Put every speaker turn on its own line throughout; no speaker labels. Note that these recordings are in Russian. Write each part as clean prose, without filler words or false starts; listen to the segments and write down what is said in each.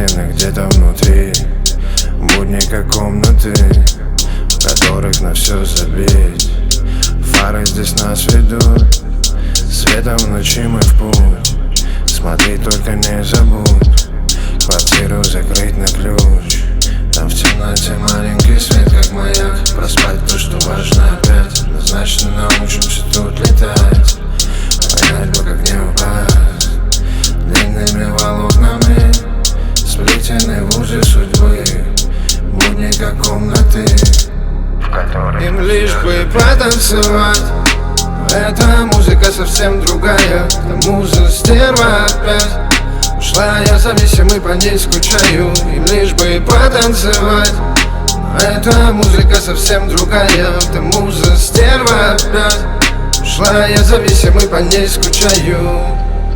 сплетены где-то внутри. Будни как комнаты, в которых на все забить. Фары здесь нас ведут, светом в ночи мы в путь. Смотри, только не забудь квартиру закрыть на ключ. Там в темноте маленький свет, как маяк. Проспать то, что важно опять. Однозначно научимся тут летать. Понять бы, как не упасть. Длинными волокнами сплетены в узы судьбы. Будни как комнаты, в которых им лишь бы потанцевать. Эта музыка совсем другая. К тому же стерва опять ушла, я зависимый, по ней скучаю. Им лишь бы потанцевать. Эта музыка совсем другая. К тому же стерва опять ушла, я зависимый, по ней скучаю.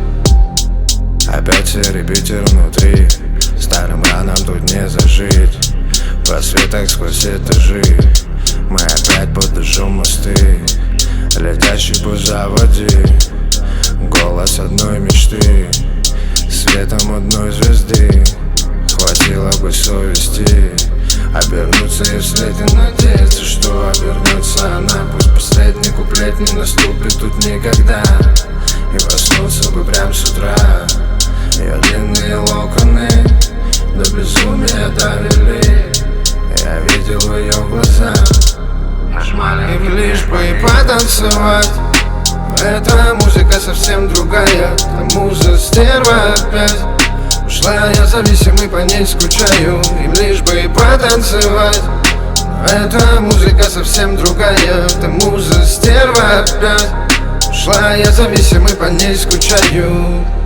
Опять серый Питер внутри, старым ранам тут не зажить. В просветах сквозь этажи мы опять под дождем мосты, летящий по заводе. Голос одной мечты, светом одной звезды. Хватило бы совести обернуться и вслед и надеяться, что обернется она. Пусть последний куплет не наступит тут никогда. И проснуться бы прям с утра. Ее длинные локоны до безумия довели. Я видел в ее глазах наш маленький лишь бы и потанцевать. Эта музыка совсем другая. К тому же стерва опять ушла, я зависимый, по ней скучаю. Им лишь бы и потанцевать. Эта музыка совсем другая. К тому же стерва опять ушла, я зависимый, по ней скучаю.